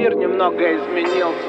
Мир немного изменился.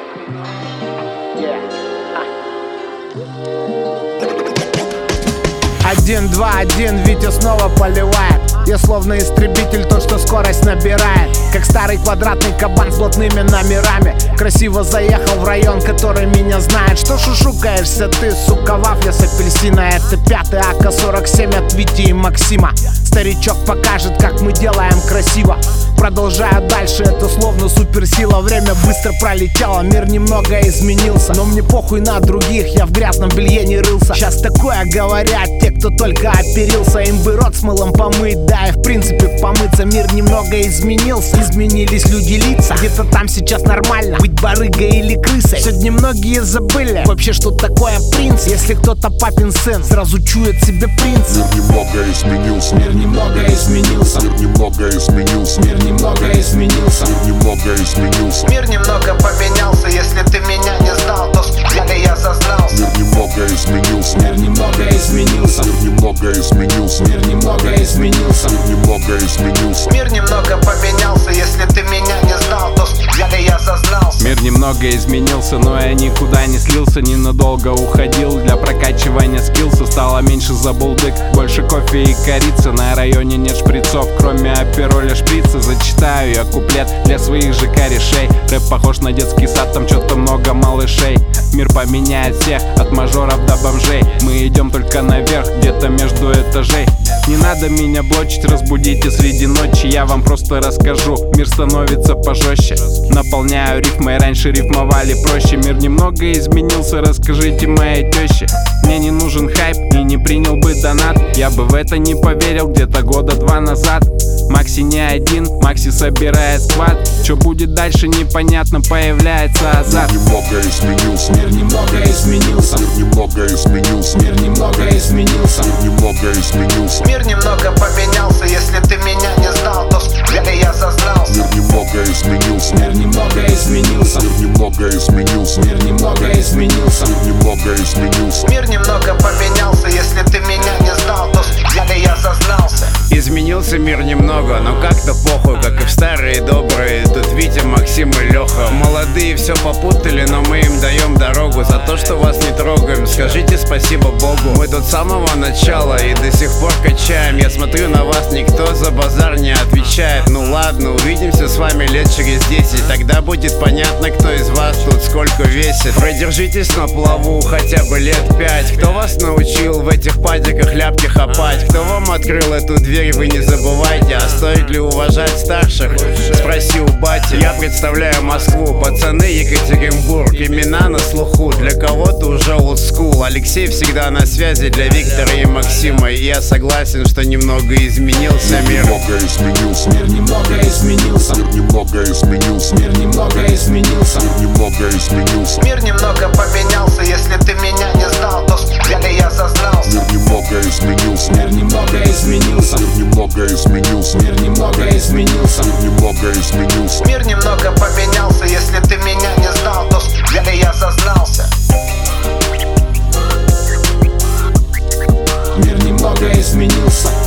Один, два, один, Витя снова поливает. Я словно истребитель, тот, что скорость набирает. Как старый квадратный кабан с блатными номерами. Красиво заехал в район, который меня знает. Что шушукаешься ты, сука, вафля с апельсина? Это 5-й АК-47 от Вити и Максима. Старичок покажет, как мы делаем красиво. Продолжаю дальше, это словно суперсила. Время быстро пролетело, мир немного изменился. Но мне похуй на других, я в грязном белье не рылся. Сейчас такое говорят те, кто только оперился. Им бы рот с мылом помыть, да и в принципе помыться. Мир немного изменился, изменились люди, лица. Где-то там сейчас нормально быть барыгой или крысой. Сегодня многие забыли вообще, что такое принц. Если кто-то папин сын, сразу чует себе принц. Мир немного изменился. Мир немного изменился. Мир немного изменился. Мир немного изменился. Мир немного изменился. Мир немного поменялся. Если ты меня не знал, то или я зазнался. Мир немного изменился. Мир немного изменился. Мир немного изменился. Мир немного изменился. Мир немного изменился. Мир немного поменялся. Если ты меня не знал, то или я зазнался. Мир немного изменился, но я никуда не слился. Ненадолго уходил для прокачивания скиллса. Стало меньше забулдык, больше кофе и корицы. На районе нет шприцов, кроме апероля шприца. Зачитаю я куплет для своих же корешей. Рэп похож на детский сад, там что-то много малышей. Мир поменяет всех, от мажоров до бомжей. Мы идем только наверх, где-то между этажей. Не надо меня блочить, разбудите среди ночи. Я вам просто расскажу, мир становится пожестче. Наполняю рифмой, раньше рифмовали проще. Мир немного изменился, расскажите моей теще. Мне не нужен хайп и не принял бы донат. Я бы в это не поверил где-то года 2 назад. Макси не один, Макси собирает сквад. Что будет дальше непонятно, появляется азарт. Мир немного изменился. Мир немного изменился. Мир немного изменился. Мир немного изменился. Мир немного изменился. Мир немного поменялся. Если ты меня не знал, то или я зазнался. Мир немного изменился. Мир немного изменился. Мир немного изменился. Мир немного изменился. Мир немного изменился. Мир немного поменялся. Если ты меня не знал, то или я зазнался. Изменился мир немного, но как-то похуй, как и в старые добрые. Тут Витя, Максим и Леха. Молодые все попутали, но мы им даем дорогу. За то, что вас не трогаем, скажите спасибо Богу. Мы тут с самого начала и до сих пор качаем. Я смотрю на вас, никто за базар не отвечает. Ну ладно, увидимся с вами лет через 10. Тогда будет понятно, кто из вас тут сколько весит. Продержитесь на плаву хотя бы лет 5. Кто вас научил в этих падиках ляпки хапать? Кто вам открыл эту дверь, вы не забывайте. А стоит ли уважать старших? Спроси у бати. Я представляю Москву, пацаны, Екатеринбург. Имена на слуху, для кого-то уже old school. Алексей всегда на связи для Виктора и Максима. И я согласен, что немного изменился мир. Немного изменился. Мир немного изменился. Мир немного изменился. Мир немного изменился. Мир немного изменился. Мир немного поменялся. Если ты меня не знал, то или я зазнался. Мир немного изменился. Мир немного изменился. Мир немного изменился. Мир немного изменился. Мир немного изменился. Мир немного поменялся. Если ты меня не знал, то или я зазнался. Мир немного изменился.